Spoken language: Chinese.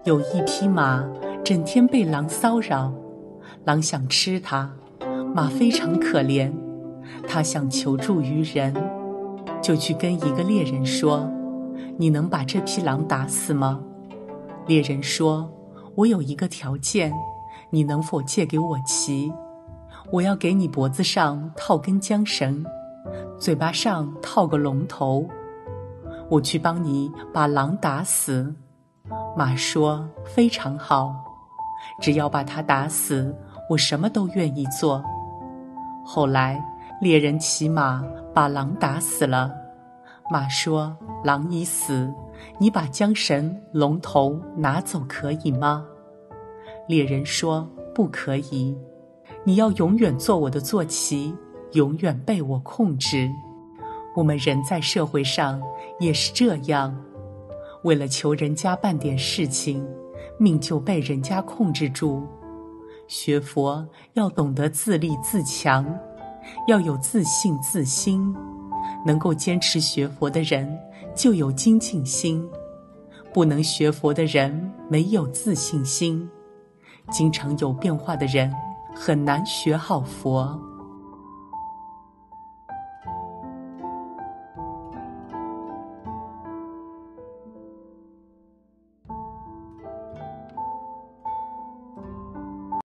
有一匹马整天被狼骚扰，狼想吃它，马非常可怜，它想求助于人，就去跟一个猎人说：你能把这匹狼打死吗？猎人说：我有一个条件，你能否借给我骑？我要给你脖子上套根缰绳，嘴巴上套个龙头，我去帮你把狼打死。马说：非常好，只要把它打死，我什么都愿意做。后来猎人骑马把狼打死了，马说：狼已死，你把缰绳龙头拿走可以吗？猎人说：不可以，你要永远做我的坐骑，永远被我控制。我们人在社会上也是这样，为了求人家办点事情，命就被人家控制住。学佛要懂得自立自强，要有自信自心，能够坚持学佛的人就有精进心，不能学佛的人没有自信心。经常有变化的人很难学好佛。